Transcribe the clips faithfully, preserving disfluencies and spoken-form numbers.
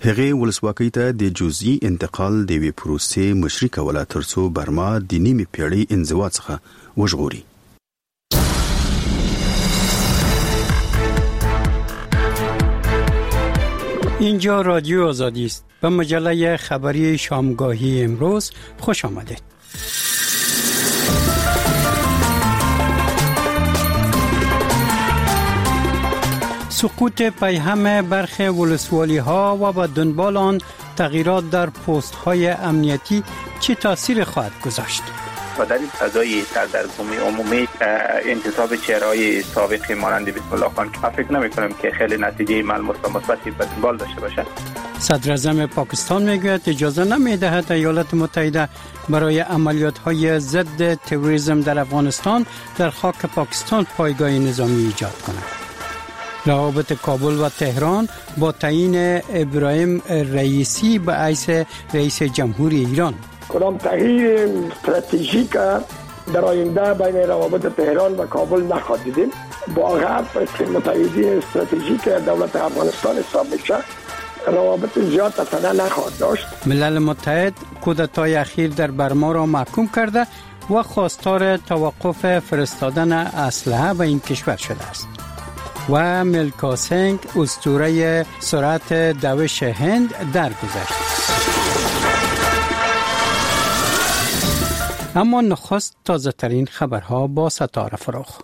هغه ولسواکۍ ته د جزئی انتقال د وی پروسې مشري کوله ترڅو برما د نیمه پیړۍ انزوا څخه وژغوري. اینجا رادیو آزادی است. به مجله خبری شامگاهی امروز خوش آمدید. سقوط پیهم برخی ولسوالی ها و با دنبال آن تغییرات در پست های امنیتی چه تاثیر خواهد گذاشت؟ و در این فضای سردرگمی عمومی انتصاب چهره‌های سابق مانند بسم الله خان که فکر نمی‌کنم که خیلی نتیجه ملموس و مثبتی به دنبال داشته باشد. صدر اعظم پاکستان میگوید اجازه نمی‌دهد ایالات متحده برای عملیات‌های ضد تروریسم در افغانستان در خاک پاکستان پایگاه نظامی ایجاد کند. روابط کابل و تهران با تعیین ابراهیم رئیسی به حیث رئیس جمهوری ایران. کدام تغییر استراتژیک در آینده بین روابط تهران و کابل نخواهد دیدیم. با غرب متحدین استراتژیک دولت افغانستان حساب میشه. روابط زیاد تصادع نخواهد داشت. ملل متحد کودتای اخیر در برما را محکوم کرده و خواستار توقف فرستادن اسلحه به این کشور شده است. و ملکا سنگ اسطوره سرعت دوش هند درگذشت. اما نخست تازه ترین خبرها با ستاره فروخ.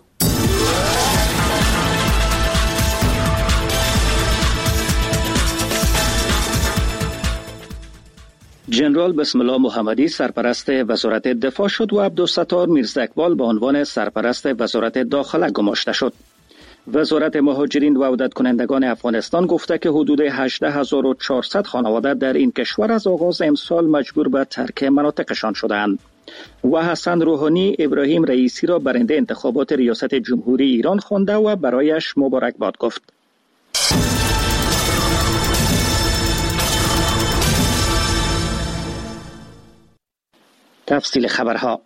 جنرال بسم الله محمدی سرپرست وزارت دفاع شد و عبدالستار میرزااقبال به عنوان سرپرست وزارت داخله گماشته شد. وزارت مهاجرین و عودت کنندگان افغانستان گفته که حدود هجده هزار و چهارصد خانواده در این کشور از آغاز امسال مجبور به ترک مناطقشان شدند. و حسن روحانی ابراهیم رئیسی را برنده انتخابات ریاست جمهوری ایران خوانده و برایش مبارکباد گفت. تفصیل خبرها.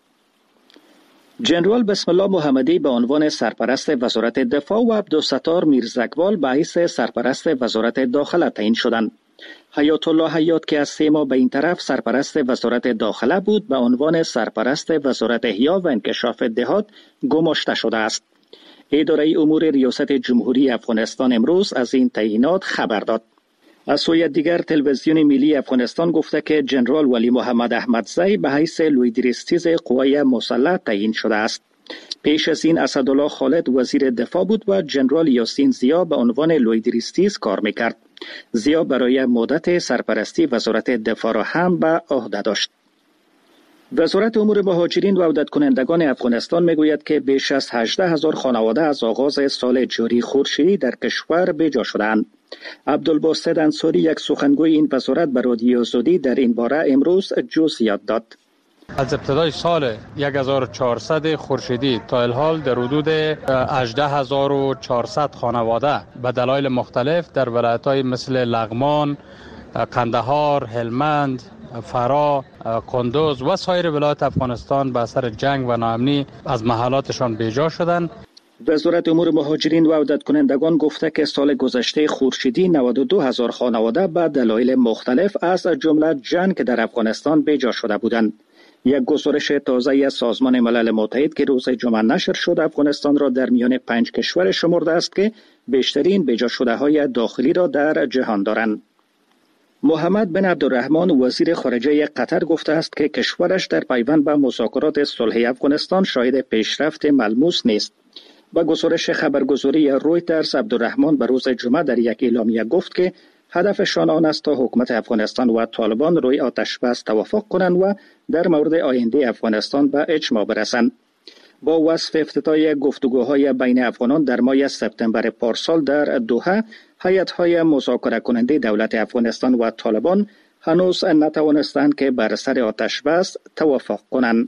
جنرال بسم الله محمدی به عنوان سرپرست وزارت دفاع و عبدالستار میرزااقبال به حیث سرپرست وزارت داخله تعیین شدند. حیات الله حیات که از سه ماه به این طرف سرپرست وزارت داخله بود به عنوان سرپرست وزارت احیا و انکشاف دهات گماشته شده است. اداره امور ریاست جمهوری افغانستان امروز از این تعیینات خبر داد. از سوی دیگر تلویزیون ملی افغانستان گفته که جنرال ولی محمد احمدزی به حیث لویدریستیز قوای مسلح تعیین شده است. پیش از این اسدالله خالد وزیر دفاع بود و جنرال یاسین زیا به عنوان لویدریستیز کار میکرد. زیا برای مدت سرپرستی وزارت دفاع را هم به عهده داشت. وزارت امور مهاجرین و عودت کنندگان افغانستان میگوید که بیش از هجده هزار خانواده از آغاز سال جاری خورشیدی در کشور بجا شدند. عبدالباسط انصاری یک سخنگوی این وزارت به رادیو آزادی در این باره امروز جزئیات داد. از ابتدای سال هزار و چهارصد خورشیدی تا الحال در حدود هجده هزار و چهارصد خانواده به دلایل مختلف در ولایت‌های مثل لغمان، قندهار، هلمند، فرا، کندوز و سایر ولایات افغانستان به اثر جنگ و ناامنی از محلاتشان بیجا شدند. وزارت امور مهاجرین و عودت کنندگان گفته که سال گذشته خورشیدی نود و دو هزار خانواده به دلایل مختلف از جمله جنگ در افغانستان بیجا شده بودند. یک گزارش تازه از سازمان ملل متحد که روز جمعه نشر شد افغانستان را در میان پنج کشور شمرده است که بیشترین بیجا شده های داخلی را در جهان دارند. محمد بن عبدالرحمن وزیر خارجه قطر گفته است که کشورش در پیوند به مذاکرات صلح افغانستان شاهد پیشرفت ملموس نیست. با گزارش خبرگزاری رویترز عبدالرحمن به روز جمعه در یک اعلامیه گفت که هدفشان آن است تا حکومت افغانستان و طالبان روی آتش بس توافق کنند و در مورد آینده افغانستان به اجماع برسند. با وصف افتتاح گفتگوهای بین افغانان در ماه سپتامبر پارسال در دوحه، هیئت‌های مذاکره کننده دولت افغانستان و طالبان هنوز نتوانستند که بر سر آتش بس توافق کنند.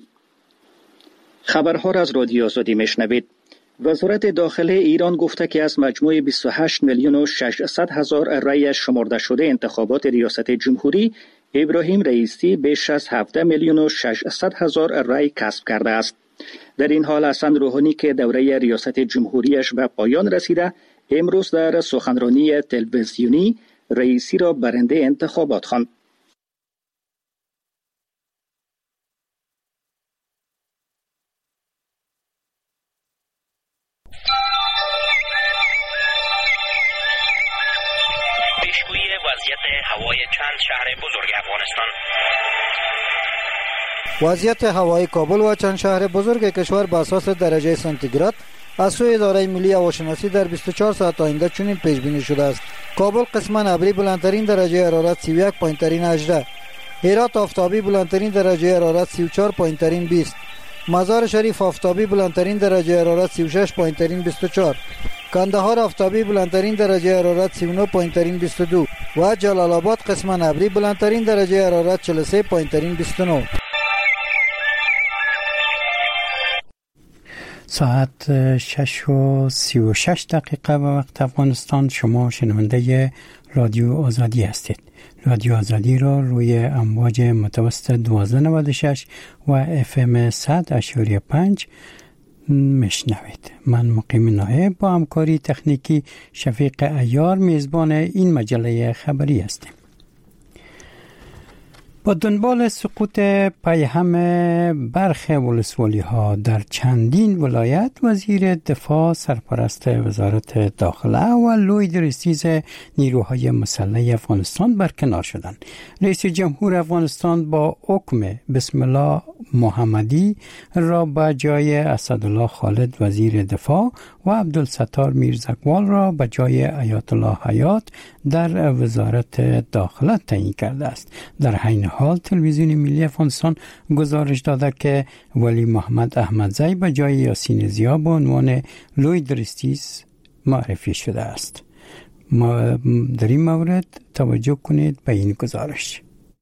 خبرها را از رادیو آزادی میشنوید. وزارت داخله ایران گفته که از مجموع بیست و هشت میلیون و ششصد هزار رأی شمرده شده انتخابات ریاست جمهوری، ابراهیم رئیسی بیش از هفده میلیون و ششصد هزار رأی کسب کرده است. در این حال حسن روحانی که دوره ریاست جمهوریش به پایان رسیده، امروز در سخنرانی تلویزیونی رئیسی را برنده انتخابات خواند. پیشگویی وضعیت هوای چند شهر بزرگ افغانستان. وضعیت هوایی کابل و چند شهر بزرگ کشور بر اساس درجه سانتیگراد از سوی اداره ملی هواشناسی در بیست و چهار ساعت آینده چنین پیش بینی شده است: کابل قسما ابری بلندترین درجه حرارت سی و یک پایینترین هجده، هرات آفتابی بلندترین درجه حرارت سی و چهار پایینترین بیست، مزار شریف آفتابی بلندترین درجه حرارت سی و شش پایینترین بیست و چهار، کندهار آفتابی بلندترین درجه حرارت سی و نه پایینترین بیست و دو و جلال آباد قسما ابری بلندترین درجه حرارت چهل و سه پایینترین بیست و نه. ساعت شش و سی و شش دقیقه به وقت افغانستان. شما شنونده رادیو آزادی هستید. رادیو آزادی را روی امواج متوسط دوازده نود و شش و اف ام صد اشاری پنج میشنوید. من مقیم نایب با همکاری تکنیکی شفیق عیار میزبان این مجله خبری هستیم. با دنبال سقوط پیهم برخی ولسوالی ها در چندین ولایت، وزیر دفاع، سرپرست وزارت داخله و لوی رئیس نیروهای مسلح افغانستان برکنار شدند. رئیس جمهور افغانستان با حکم بسم الله محمدی را به جای اسدالله خالد وزیر دفاع و عبدالستار میرزکوال را به جای آیت الله حیات در وزارت داخله تعیین کرده است. در حین حال تلویزیون ملی افغانستان گزارش داده که ولی محمد احمدزی به جای یاسین زیا به عنوان لوی درستیز معرفی شده است. ما در این مورد توجه کنید به این گزارش.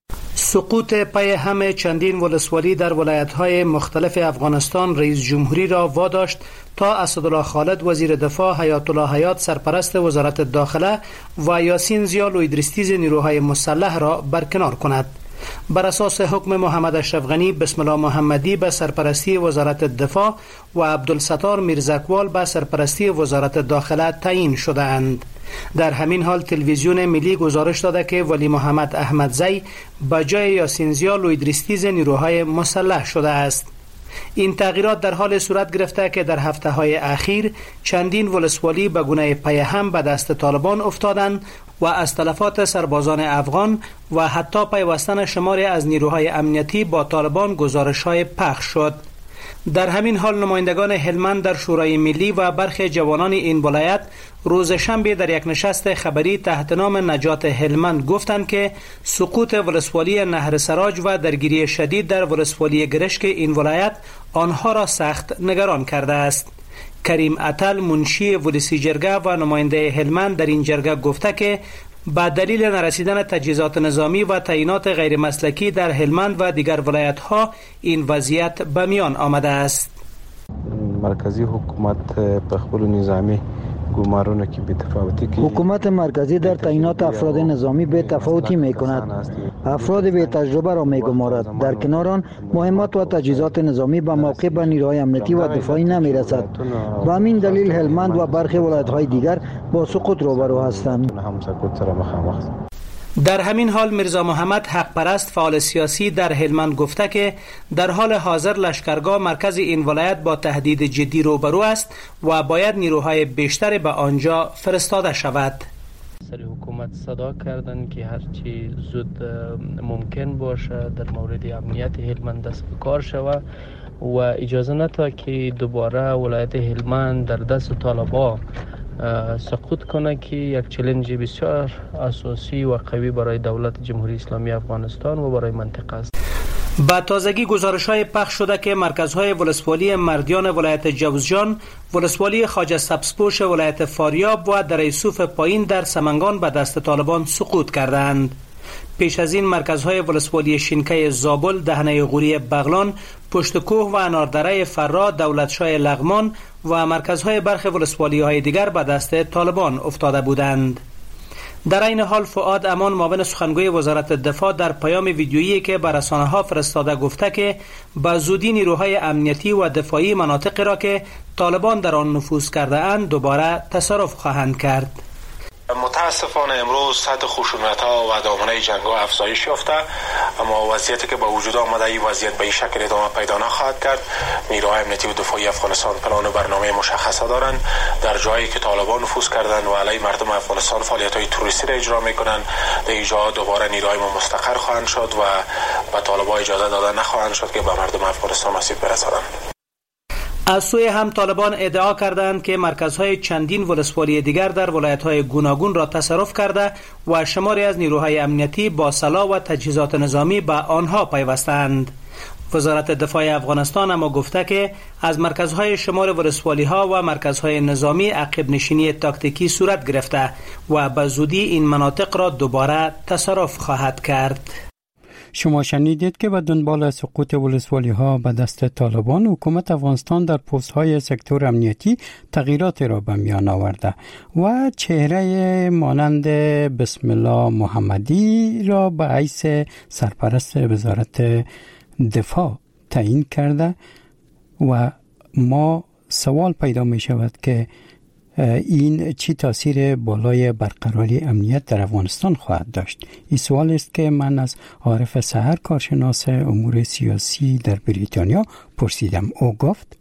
سقوط پیهم چندین ولسوالی در ولایت‌های مختلف افغانستان رئیس جمهوری را واداشت تا اسدالله خالد وزیر دفاع، حیات الله حیات سرپرست وزارت داخله و یاسین زیا لوی درستیز نیروهای مسلح را برکنار کند. بر اساس حکم محمد اشرف غنی بسم الله محمدی به سرپرستی وزارت دفاع و عبدالستار میرزکوال به سرپرستی وزارت داخله تعیین شده‌اند. در همین حال تلویزیون ملی گزارش داده که ولی محمد احمدزی به جای یاسین زیا لوی درستیز نیروهای مسلح شده است. این تغییرات در حال صورت گرفته که در هفته‌های اخیر چندین ولسوالی به گونه پیهم به دست طالبان افتادند و از تلفات سربازان افغان و حتی پیوستن شماری از نیروهای امنیتی با طالبان گزارش‌های پخش شد. در همین حال نمایندگان هلمند در شورای ملی و برخی جوانان این ولایت روز شنبه در یک نشست خبری تحت نام نجات هلمند گفتند که سقوط ولسوالی نهر سراج و درگیری شدید در ولسوالی گرشک این ولایت آنها را سخت نگران کرده است. کریم اتل منشی ولسی جرگه و نماینده هلمند در این جرگه گفته که با دلیل نرسیدن تجهیزات نظامی و تعیینات غیر مسلکی در هلمند و دیگر ولایت‌ها این وضعیت به میان آمده است. مرکزی حکومت په خپل نظامی گمارونه که بی‌تفاوتی که حکومت مرکزی در تعیینات افراد نظامی به تفاوتی می‌کند. افراد بی تجربه را می‌گمارد. در کنار آن مهمات و تجهیزات نظامی به موقع به نیروهای امنیتی و دفاعی نمی‌رسد. به همین دلیل هلمند و برخی ولایت‌های دیگر با سقوط روبرو هستند. در همین حال میرزا محمد حق پرست فعال سیاسی در هلمند گفته که در حال حاضر لشکرگاه مرکز این ولایت با تهدید جدی روبرو است و باید نیروهای بیشتر به آنجا فرستاده شود. سر حکومت صدا کردن که هرچی زود ممکن باشه در مورد امنیت هلمند دست به کار شود و اجازه نده که دوباره ولایت هلمند در دست طالبان سقوط کنه که یک چالش بسیار اساسی و قوی برای دولت جمهوری اسلامی افغانستان و برای منطقه است. با تازگی گزارش‌های پخش شده که مرکزهای ولسوالی مردیان ولایت جوزجان، ولسوالی خواجه سبزپوش ولایت فاریاب و دره یوسف پایین در سمنگان به دست طالبان سقوط کردند. پیش از این مرکزهای ولسوالی شینکه زابل، دهنه غوری بغلان، پشت کوه و اناردره فرا، دولتشاه لغمان و مرکزهای برخی ولسوالی‌های دیگر به دست طالبان افتاده بودند. در این حال فؤاد امان معاون سخنگوی وزارت دفاع در پیام ویدیویی که به رسانه‌ها فرستاده گفته که به زودی نیروهای امنیتی و دفاعی مناطقی را که طالبان در آن نفوذ کرده اند دوباره تصرف خواهند کرد. متاسفانه امروز سطح خشونت‌ها و دامنه جنگ‌ها افزایش یافته، اما وضعیتی که به وجود آمده این وضعیت به این شکل ادامه پیدا نخواهد کرد. نیروهای امنیتی و دفاعی افغانستان پلان و برنامه مشخصه دارند. در جایی که طالبان نفوذ کردند و علیه مردم افغانستان فعالیت‌های تروریستی را اجرا می‌کنند، در این جاها دوباره نیروهای ما مستقر خواهند شد و به طالبان اجازه داده نخواهند شد که به مردم افغانستان آسیب برسانند. از سوی هم طالبان ادعا کردند که مرکزهای چندین ولسوالی دیگر در ولایت‌های گوناگون را تصرف کرده و شماری از نیروهای امنیتی با سلاح و تجهیزات نظامی به آنها پیوستند. وزارت دفاع افغانستان اما گفته که از مرکزهای شمار ولسوالی‌ها و مرکزهای نظامی عقب نشینی تاکتیکی صورت گرفته و به زودی این مناطق را دوباره تصرف خواهد کرد. شما شنیدید که به دنبال سقوط ولسوالی ها به دست طالبان، حکومت افغانستان در پست های سکتور امنیتی تغییرات را به میان آورده و چهره مانند بسم الله محمدی را به حیث سرپرست وزارت دفاع تعیین کرده و ما سوال پیدا می شود که این چی تاثیر بالای برقراری امنیت در افغانستان خواهد داشت؟ این سوال است که من از عارف سحر، کارشناس امور سیاسی در بریتانیا پرسیدم. او گفت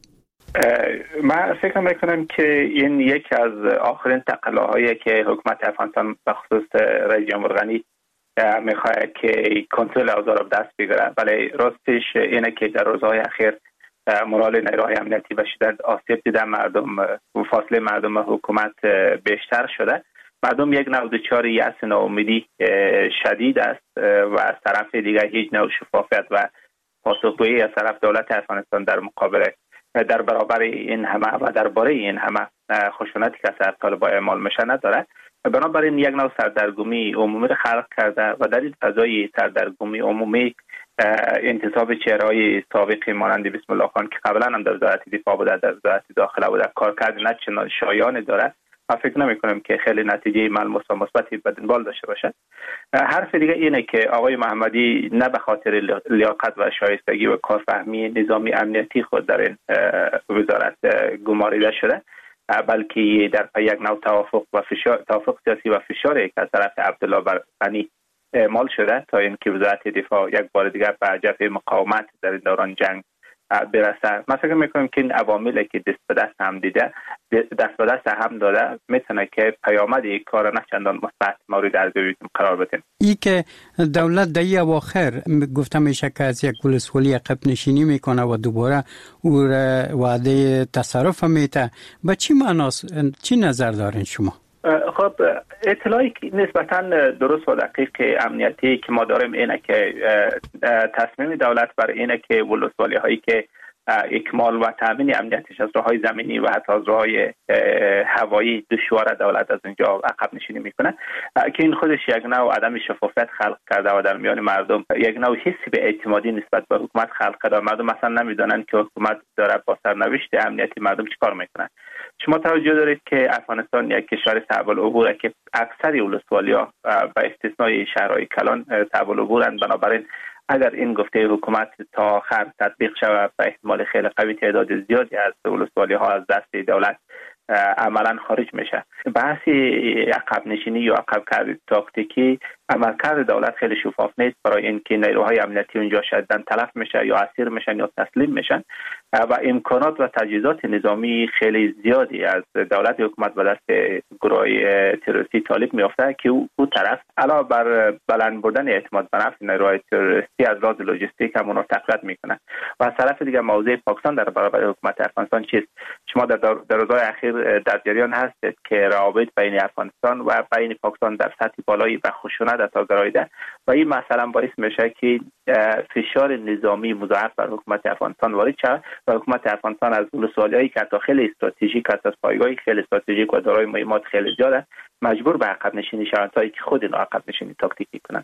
من فکر میکنم که این یکی از آخرین تقلاهایی که حکومت افغانستان به خصوص رئیس جمهور غنی میخواد که کنترل اوضاع را به دست بگیره، ولی راستش اینه که در روزهای اخیر مورال نیروهای امنیتی به شدت آسیب دیده، مردم و فاصله مردم حکومت بیشتر شده. مردم یک نوع دچار یأس و ناامیدی شدید است و از طرف دیگر هیچ نوع شفافیت و پاسخگویی از طرف دولت افغانستان در مقابل در برابر این همه و درباره این همه خشونتی که از طالبان اعمال میشه نداره. بنابراین یک نوع سردرگمی عمومی را خلق کرده و در این فضای سردرگمی عمومی انتصاب چهره‌های سابق مانند بسم الله خان که قبلا هم در وزارت دفاع بوده، در وزارت داخله بوده، کارکرد نه چندان شایان داره. من فکر نمی کنم که خیلی نتیجه ملموس و مثبتی به دنبال داشته باشد. حرف دیگه اینه که آقای محمدی نه به خاطر لیاقت و شایستگی و کارفهمی نظامی امنیتی خود در این وزارت گماریده شده، بلکه در پی یک نوع توافق و فشار توافق سیاسی و فشاری که از طرف عبدالله برقنی اعمال شده تا اینکه وزارت دفاع یک بار دیگر به جبهه مقاومت در دوران جنگ برسه. من فکر میکنم که این عواملی که دست به دست هم دیده دست به دست هم داده میتونه که پیامد یک کار نه چندان مثبت مورد ارزیابی قرار بده. ای که دولت در اواخر گفته میشه که از یک ولسوالی عقب نشینی میکنه و دوباره او وعده تصرف میده، به چی معناست؟ چی نظر دارین شما؟ خب اطلاعی نسبتاً درست و دقیق امنیتی که ما داریم اینه که تصمیم دولت بر اینه که ولسوالی هایی که اکمال و تامین امنیتش از راههای زمینی و حتی از راههای هوایی دشوار دولت از اینجا عقب نشینی میکنه، که این خودش یک نوع عدم شفافیت خلق کرده و در میان مردم یک نوع حسی به اعتمادی نسبت به حکومت خلق کرده. مردم مثلا نمیدونن که حکومت داره با سرنوشت امنیتی مردم چیکار میکنه. شما توجه دارید که افغانستان یک کشور صعب العبوره که اکثر ولسوالیا به استثنای شهرهای کلان صعب العبورند. بنابراین اگر این گفته حکومت تا آخر تطبیق شود به احتمال خیلی قوی تعداد زیادی از ولسوالی ها از دست دولت عملا خارج میشه. بحث عقب نشینی یا عقب کردن تاکتیکی عملکرد دولت خیلی شفاف نیست برای اینکه نیروهای امنیتی اونجا شدن تلف میشه یا اسیر میشن یا تسلیم میشن و امکانات و تجهیزات نظامی خیلی زیادی از دولت حکومت به دست گروه تروریستی طالب میافته که او, او طرف علاوه بر بلند بردن اعتماد به نفس نیروهای تروریستی از لحاظ لوجستیک هم اونها تقویت میکنه. و از طرف دیگه موضع پاکستان در برابر حکومت افغانستان چیست؟ شما در در روزهای اخیر در جریان هستید که روابط بین افغانستان و بین پاکستان در سطح بالایی و خشونت تا گراییده و این مثلا باعث میشه که فشار نظامی مضاعف بر حکومت افغانستان وارد شود و حکومت افغانستان از ولسوالی‌هایی که تا خیلی استراتژیک است، از پایگاهی خیلی استراتژیک و دارای مهمات خیلی زیاده، مجبور به عقب نشینی شوند تا اینکه خود اینا عقب نشینی تاکتیکی کنند.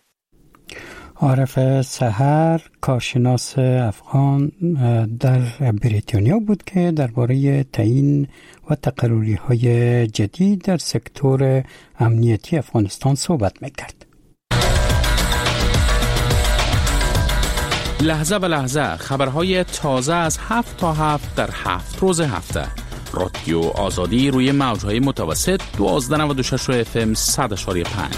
عارف سحر، کارشناس افغان در بریتانیا بود که درباره تعیین و تقرری‌های جدید در سکتور امنیتی افغانستان صحبت می‌کرد. لحظه به لحظه خبرهای تازه از هفت تا هفت در هفت روز هفته. رادیو آزادی روی موجهای متوسط دوازده نود و شش اف ام صد و پنج.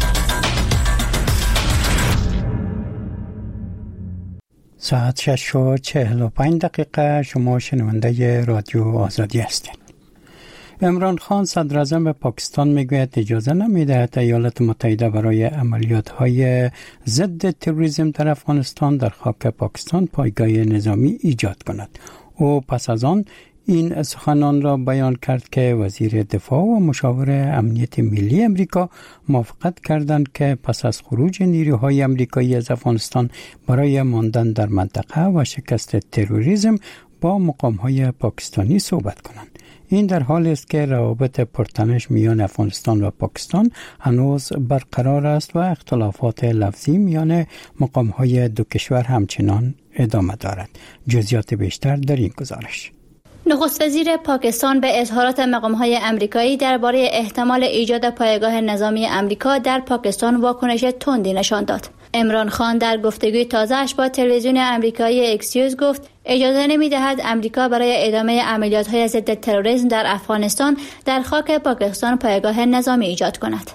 ساعت شش و چهل و پنج دقیقه. شما شنونده رادیو آزادی هستید. عمران خان صدر اعظم پاکستان میگوید اجازه نمیدهد ایالات متحده برای عملیات های ضد تروریسم در افغانستان در خاک پاکستان پایگاه نظامی ایجاد کند. او پس از آن این سخنان را بیان کرد که وزیر دفاع و مشاور امنیت ملی امریکا موافقت کردند که پس از خروج نیروهای امریکایی از افغانستان برای ماندن در منطقه و شکست تروریسم با مقام‌های پاکستانی صحبت کنند. این در حالی است که روابط پرتنش میان افغانستان و پاکستان هنوز برقرار است و اختلافات لفظی میان مقام‌های دو کشور همچنان ادامه دارد. جزئیات بیشتر در این گزارش. نخست وزیر پاکستان به اظهارات مقام‌های امریکایی درباره احتمال ایجاد پایگاه نظامی امریکا در پاکستان واکنش تندی نشان داد. عمران خان در گفتگوی تازه‌اش با تلویزیون امریکایی اکسیوز گفت اجازه نمی‌دهد امریکا برای ادامه عملیات‌های ضد تروریسم در افغانستان در خاک پاکستان پایگاه نظامی ایجاد کند.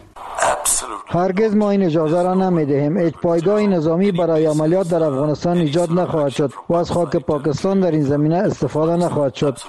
هرگز ما این اجازه را نمی‌دهیم. هیچ پایگاه نظامی برای عملیات در افغانستان ایجاد نخواهد شد و از خاک پاکستان در این زمینه استفاده نخواهد شد.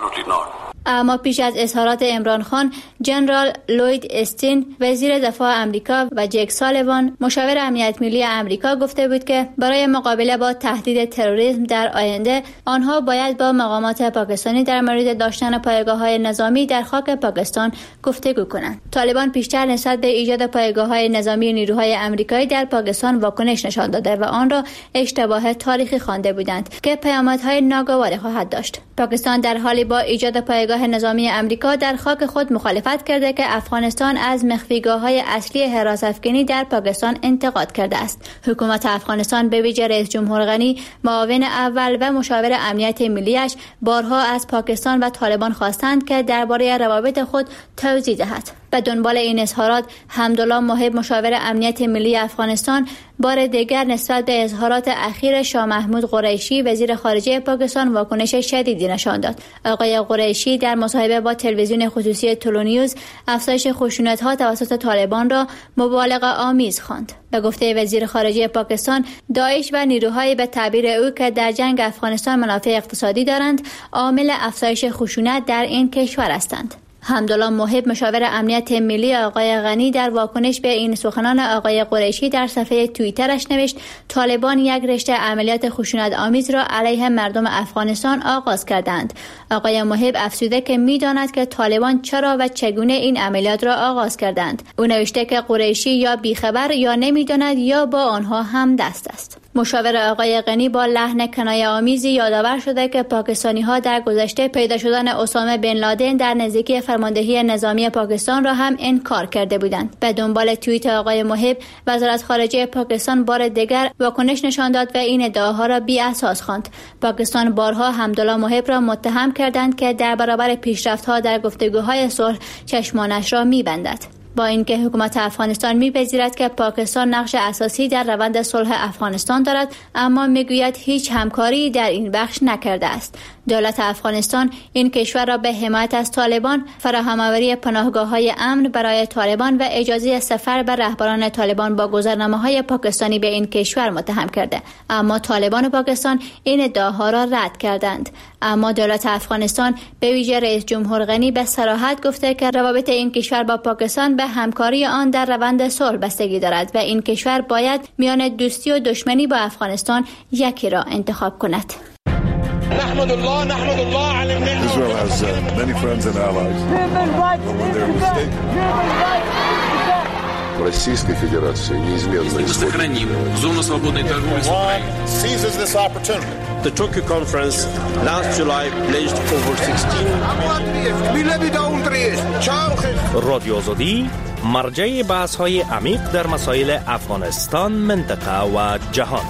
اما پیش از اظهارات عمران خان، جنرال لوید استین وزیر دفاع آمریکا و جک سالیوان مشاور امنیت ملی آمریکا گفته بود که برای مقابله با تهدید تروریسم در آینده آنها باید با مقامات پاکستانی در مورد داشتن پایگاه‌های نظامی در خاک پاکستان گفتگو کنند. طالبان پیشتر نسبت به ایجاد پایگاه‌های نظامی نیروهای آمریکایی در پاکستان واکنش نشان داده و آن را اشتباه تاریخی خوانده بودند که پیامدهای ناگواری خواهد داشت. پاکستان در حالی با ایجاد پایگاه نظامی امریکا در خاک خود مخالفت کرده که افغانستان از مخفیگاه‌های اصلی حراس افکنی در پاکستان انتقاد کرده است. حکومت افغانستان به ویژه رئیس جمهور غنی، معاون اول و مشاور امنیت ملی‌اش بارها از پاکستان و طالبان خواستند که درباره روابط خود توضیح دهد. به دنبال این اظهارات، حمدالله محب مشاور امنیت ملی افغانستان بار دیگر نسبت به اظهارات اخیر شاه محمود قریشی وزیر خارجه پاکستان واکنش شدیدی نشان داد. آقای قریشی در مصاحبه با تلویزیون خصوصی تولونیوز افزایش خشونت‌ها توسط طالبان را مبالغه آمیز خواند. به گفته وزیر خارجه پاکستان، داعش و نیروهای به تعبیر او که در جنگ افغانستان منافع اقتصادی دارند، عامل افزایش خشونت در این کشور هستند. حمدالله محب مشاور امنیت ملی آقای غنی در واکنش به این سخنان آقای قریشی در صفحه توییترش نوشت طالبان یک رشته عملیات خشونت آمیز را علیه مردم افغانستان آغاز کردند. آقای محب افزوده که می‌داند که طالبان چرا و چگونه این عملیات را آغاز کردند. او نوشته که قریشی یا بیخبر یا نمی‌داند یا با آنها هم دست است. مشاور آقای غنی با لحن کنایه‌آمیزی یادآور شده که پاکستانی‌ها در گذشته پیدا شدن اسامه بن لادن در نزدیکی فرماندهی نظامی پاکستان را هم انکار کرده بودند. به دنبال توییت آقای محب، وزارت خارجه پاکستان بار دیگر واکنش نشان داد و این ادعاها را بی اساس خواند. پاکستان بارها حمدالله محب را متهم کردند که در برابر پیشرفت‌ها در گفتگوهای صلح چشمانش را می‌بندد. با اینکه حکومت افغانستان می‌پذیرد که پاکستان نقش اساسی در روند صلح افغانستان دارد، اما میگوید هیچ همکاری در این بخش نکرده است. دولت افغانستان این کشور را به حمایت از طالبان، فراهم‌آوری پناهگاه‌های امن برای طالبان و اجازه سفر به رهبران طالبان با گذرنامه‌های پاکستانی به این کشور متهم کرده، اما طالبان پاکستان این ادعاها را رد کردند. اما دولت افغانستان به ویژه رئیس جمهور غنی به صراحت گفته که روابط این کشور با پاکستان به همکاری آن در روند صلح بستگی دارد و این کشور باید میان دوستی و دشمنی با افغانستان یکی را انتخاب کند. نحمد الله نحمد الله على النعمة. Israel has uh, many friends and allies. But when they're mistaken. Российской Федерации неизменно сохраним зону свободной торговли с Украиной. Seizes this opportunity. The Tokyo conference last July pledged over sixteen. رادیو آزادی مرجع بحث‌های عمیق در مسائل افغانستان، منطقه و جهان.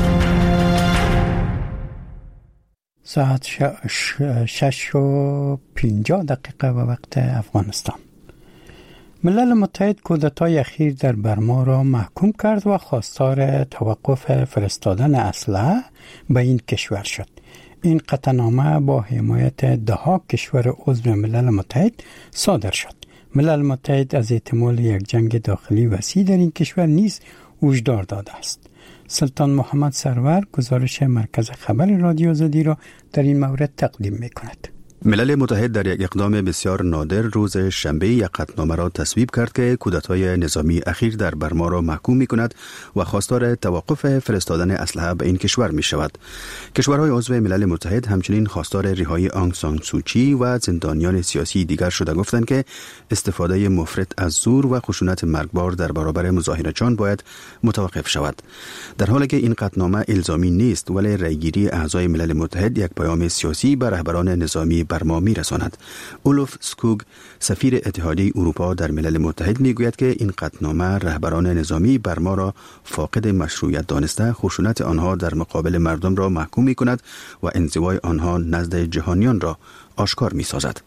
ساعت شش و پنجاه دقیقه و وقت افغانستان. ملل متحد کودتای اخیر در برما را محکوم کرد و خواستار توقف فرستادن اسلحه به این کشور شد. این قطعنامه با حمایت ده کشور عضو ملل متحد صادر شد. ملل متحد از احتمال یک جنگ داخلی وسیع در این کشور نیز هشدار داده است. سلطان محمد سرور گزارش مرکز خبر رادیو آزادی را در این مورد تقدیم می کند. ملل متحد در یک اقدام بسیار نادر روز شنبه یک قطعنامه را تصویب کرد که کودتای نظامی اخیر در برما را محکوم می کند و خواستار توقف فرستادن اسلحه به این کشور می شود. کشورهای عضو ملل متحد همچنین خواستار رهایی آنگ سان سوچی و زندانیان سیاسی دیگر شده گفتند که استفاده مفرط از زور و خشونت مرگبار در برابر مظاهرچیان باید متوقف شود. در حالی که این قطعنامه الزامی نیست، ولی رأیگیری اعضای ملل متحد یک پیام سیاسی به رهبران نظامی برما می رساند. اولوف سکوگ سفیر اتحادیه اروپا در ملل متحد می گوید که این قطعنامه رهبران نظامی برما را فاقد مشروعیت دانسته خشونت آنها در مقابل مردم را محکوم می کند و انزوای آنها نزد جهانیان را آشکار می سازد.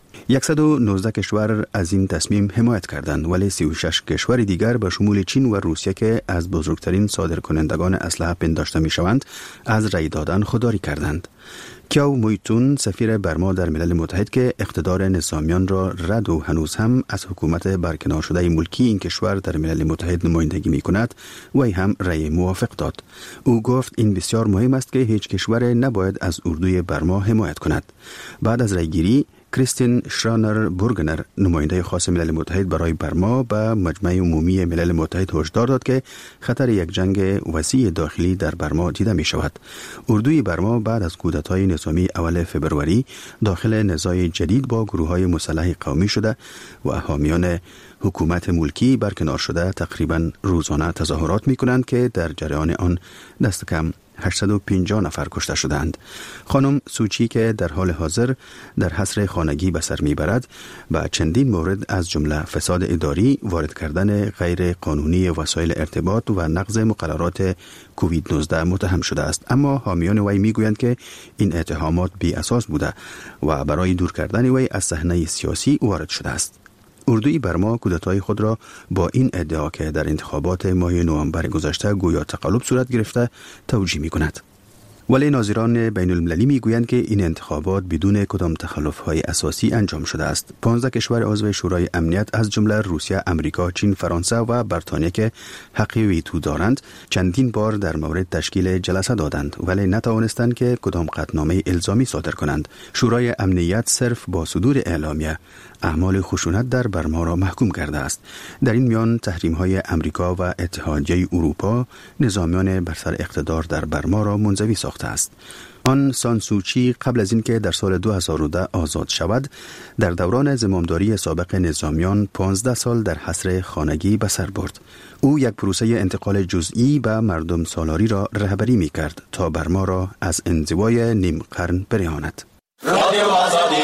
صد و نوزده کشور از این تصمیم حمایت کردند، ولی سی و شش کشور دیگر به شمول چین و روسیه که از بزرگترین صادرکنندگان اسلحه پنداشته می شوند از رأی دادن خودداری کردند. کیاو مویتون سفیر برما در ملل متحد که اقتدار نظامیان را رد و هنوز هم از حکومت برکنار شده ملکی این کشور در ملل متحد نمایندگی می کند وی هم رأی موافق داد. او گفت این بسیار مهم است که هیچ کشور نباید از اردوی برما حمایت کند. بعد از رأیگیری کریستین شرانر بورگنر نماینده خاص ملل متحد برای برما به مجمع عمومی ملل متحد هشدار داد که خطر یک جنگ وسیع داخلی در برما دیده می شود. اردوی برما بعد از کودتای نظامی اول فبروری داخل نزاع جدید با گروه‌های مسلح قومی شده و حامیان حکومت ملکی برکنار شده تقریبا روزانه تظاهرات می کنند که در جریان آن دست کم هشتصد و پنجاه نفر کشته شدند. خانم سوچی که در حال حاضر در حصر خانگی به سر میبرد با چندین مورد از جمله فساد اداری، وارد کردن غیر قانونی وسایل ارتباط و نقض مقررات کووید نوزده متهم شده است، اما حامیان وی میگویند که این اتهامات بی اساس بوده و برای دور کردن وی از صحنه سیاسی وارد شده است. اردوی برما کودتای خود را با این ادعا که در انتخابات ماه نوامبر گذشته گویا تقلب صورت گرفته توجیه می کند. ولی ناظران بین المللی می گویند که این انتخابات بدون کدام تخلف‌های اساسی انجام شده است. پانزده کشور عضو شورای امنیت از جمله روسیه، امریکا، چین، فرانسه و بریتانیا که حق ویتو دارند چندین بار در مورد تشکیل جلسه دادند ولی نتوانستند که کدام قطعنامه الزامی صادر کنند. شورای امنیت صرف با صدور اعلامیه اعمال خشونت در برما را محکوم کرده است. در این میان تحریم‌های امریکا و اتحادیه اروپا نظامیان بر سر اقتدار در برما را منزوی ساخته است. آن سان سوچی قبل از اینکه در سال دو هزار و ده آزاد شود در دوران زمامداری سابق نظامیان پانزده سال در حصر خانگی به سر برد. او یک پروسه انتقال جزئی به مردم سالاری را رهبری می کرد تا برما را از انزوای نیم قرن برهاند. رادیو آزادی.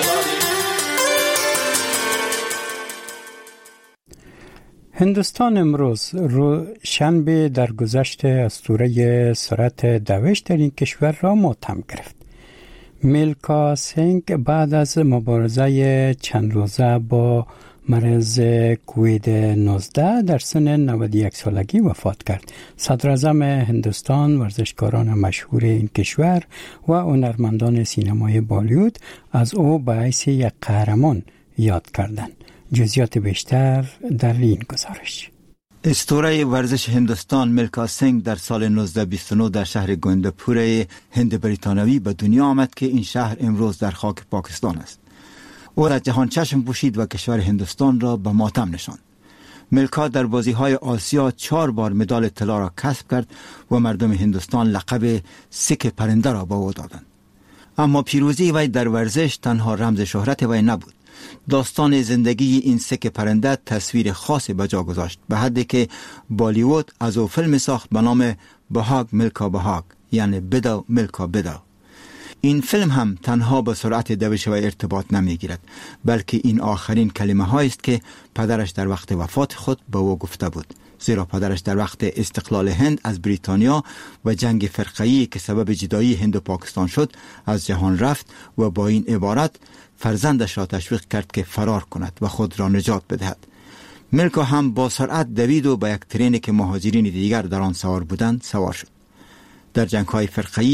هندوستان امروز رو شنبه در گذشت اسطوره سرعت دوش در این کشور را ماتم گرفت. میلکا سینگ بعد از مبارزه چند روزه با مرض کووید نوزده در سن نود و یک سالگی وفات کرد. صدر اعظم هندوستان، ورزشکاران مشهور این کشور و هنرمندان سینمای بالیوود از او به حیث یک قهرمان یاد کردند. جزئیات بیشتر در این گزارش. اسطوره ورزش هندوستان میلکا سینگ در سال نوزده بیست و نه در شهر گوندپور هند بریتانوی به دنیا آمد که این شهر امروز در خاک پاکستان است. او در جهان چشم پوشید و کشور هندوستان را به ماتم نشاند. میلکا در بازی‌های آسیا چهار بار مدال طلا را کسب کرد و مردم هندوستان لقب سک پرنده را به او دادند. اما پیروزی وی در ورزش تنها رمز شهرت وی نبود. داستان زندگی این سک پرنده تصویر خاصی به جا گذاشت، به حدی که بالیوود از او فیلم ساخت به نام بهاگ میلکا بهاگ، یعنی بدا میلکا بدا. این فیلم هم تنها با سرعت دوش و ارتباط نمی گیرد، بلکه این آخرین کلمه هایی است که پدرش در وقت وفات خود به او گفته بود، زیرا پدرش در وقت استقلال هند از بریتانیا و جنگ فرقه‌ای که سبب جدایی هند و پاکستان شد از جهان رفت و با این عبارت فرزندش را تشویق کرد که فرار کند و خود را نجات بدهد. میلکا هم با سرعت دوید و با یک ترینی که مهاجرین دیگر در آن سوار بودند سوار شد. در جنگ‌های فرقه‌ای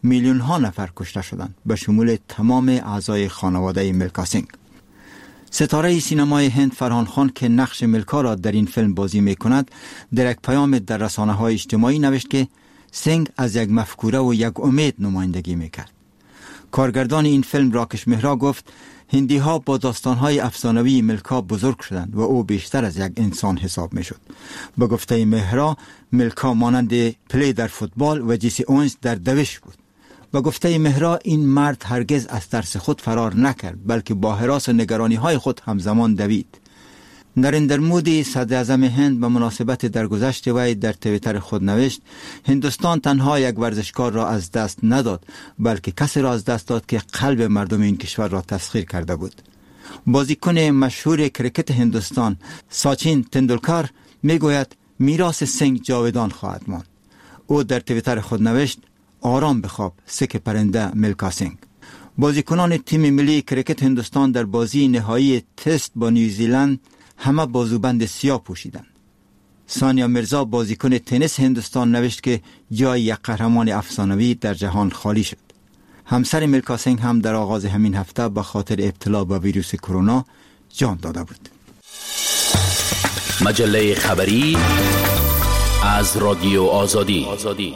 میلیون ها نفر کشته شدند، به شمول تمام اعضای خانواده ملکا سینگ. ستاره سینمای هند فرهان خان که نقش ملکا را در این فیلم بازی می کند، در یک پیام در رسانه های اجتماعی نوشت که سینگ از یک مفکوره و یک امید نمایندگی می کرد. کارگردان این فیلم راکش مهرا گفت هندی ها با داستان های افسانوی ملکا بزرگ شدند و او بیشتر از یک انسان حساب می شد. به گفته مهرا، ملکا مانند پلی در فوتبال و جیسی اونز در دوش بود. به گفته مهرا، این مرد هرگز از ترس خود فرار نکرد، بلکه با هراس و نگرانی های خود همزمان دوید. نریندر مودی صدر اعظم هند به مناسبت درگذشت وی در توییتر خود نوشت هندوستان تنها یک ورزشکار را از دست نداد، بلکه کسی را از دست داد که قلب مردم این کشور را تسخیر کرده بود. بازیکن مشهور کرکت هندوستان ساچین تندولکر میگوید میراث سینگ جاودان خواهد ماند. او در توییتر خود نوشت آرام بخواب سک پرنده ملکا سینگ. بازیکنان تیم ملی کرکت هندوستان در بازی نهایی تست با نیوزیلند همه بازوبند سیاه پوشیدند. سانیا مرزا بازیکن تنیس هندوستان نوشت که جای یک قهرمان افسانه‌ای در جهان خالی شد. همسر ملکا سینگ هم در آغاز همین هفته به خاطر ابتلا به ویروس کرونا جان داده بود. مجله خبری از رادیو آزادی.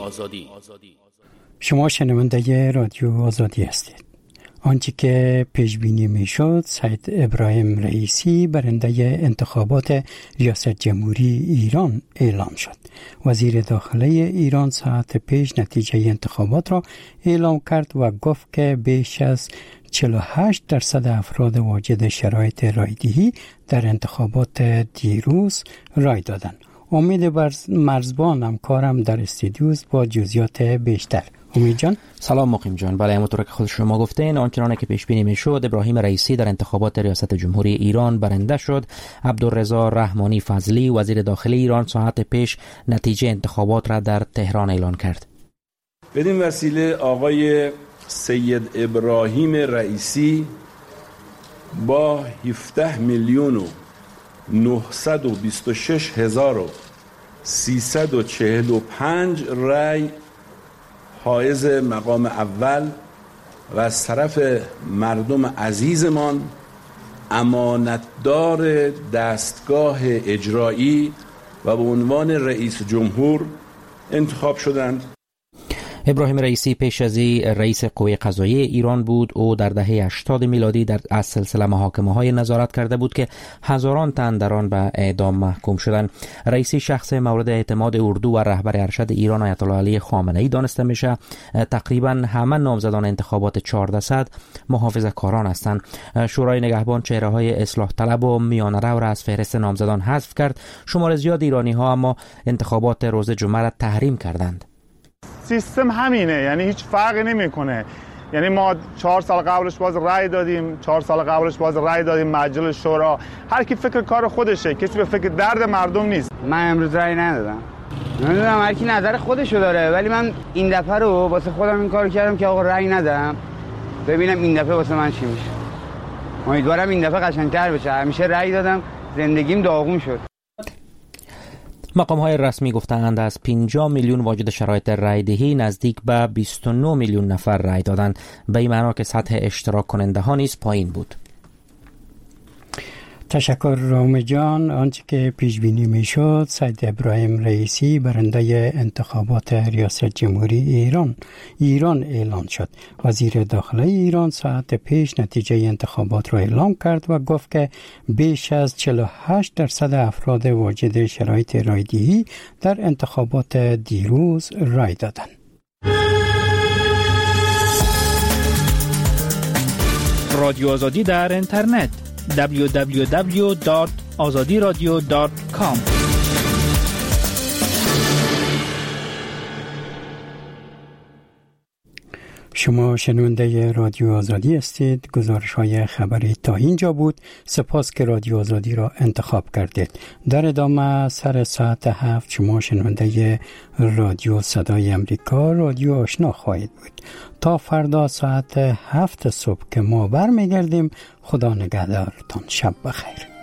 شما شنونده رادیو آزادی هستید. آنچه که پیش بینی میشد، سید ابراهیم رئیسی برنده انتخابات ریاست جمهوری ایران اعلام شد. وزیر داخله ایران ساعت پیش نتیجه انتخابات را اعلام کرد و گفت که بیش از چهل و هشت درصد افراد واجد شرایط رایدهی در انتخابات دیروز رای دادند. امید مرزبان همکارم در استودیوز با جزئیات بیشتر. امید جان. سلام مقیم جان. بله، همونطور که خود شما گفتین، آنچنان که پیش بینی میشد، ابراهیم رئیسی در انتخابات ریاست جمهوری ایران برنده شد. عبدالرضا رحمانی فضلی وزیر داخلی ایران ساعت پیش نتیجه انتخابات را در تهران اعلان کرد. بدین وسیله آقای سید ابراهیم رئیسی با هفده میلیون و نهصد و بیست و شش هزار و سیصد و چهل و پنج رای حائز مقام اول و از طرف مردم عزیزمان امانتدار دستگاه اجرایی و به عنوان رئیس جمهور انتخاب شدند. ابراهیم رئیسی پیش از این رئیس قوه قضاییه ایران بود. او در دهه هشتاد میلادی در از سلسله محاکمه های نظارت کرده بود که هزاران تن در آن به اعدام محکوم شدند. رئیسی شخص مورد اعتماد اردو و رهبر ارشد ایران آیت الله علی خامنه ای دانسته میشه. تقریبا همه نامزدان انتخابات چهارصد محافظه‌کاران هستند. شورای نگهبان چهره های اصلاح طلب و میانه رو را از فهرست نامزدان حذف کرد. شمار زیاد ایرانی ها اما انتخابات روز جمعه را تحریم کردند. سیستم همینه، یعنی هیچ فرقی نمیکنه. یعنی ما چهار سال قبلش باز رأی دادیم، چهار سال قبلش باز رأی دادیم مجلس شورا. هر کی فکر کار خودشه، کسی به فکر درد مردم نیست. من امروز رأی ندادم. نمیدونم، هر کی نظر خودشو داره، ولی من این دفعه رو واسه خودم این کارو کردم که آقا رأی ندم، ببینم این دفعه واسه من چی میشه. امیدوارم این دفعه قشنگ‌تر بشه. همیشه رأی دادم، زندگیم داغون شد. مقام های رسمی گفتند از پنجاه میلیون واجد شرایط رایدهی نزدیک به بیست و نه میلیون نفر رای دادند. به این معنا که سطح اشتراک کننده ها نیز پایین بود. تشکر رومی جان. آنچه که پیش بینی میشد، سید ابراهیم رئیسی برنده انتخابات ریاست جمهوری ایران ایران اعلان شد. وزیر داخله ایران ساعت پیش نتیجه انتخابات را اعلام کرد و گفت که بیش از چهل و هشت درصد افراد واجد شرایط رایدهی در انتخابات دیروز رای دادند. رادیو آزادی در اینترنت دبلیو دبلیو دبلیو دات آزادی رادیو دات کام. شما شنونده رادیو آزادی هستید. گزارش های خبری تا اینجا بود. سپاس که رادیو آزادی را انتخاب کردید. در ادامه سر ساعت هفت شما شنونده رادیو صدای امریکا، رادیو آشنا خواهید بود. تا فردا ساعت هفت صبح که ما برمیگردیم. خدا نگهدارتان. شب بخیر.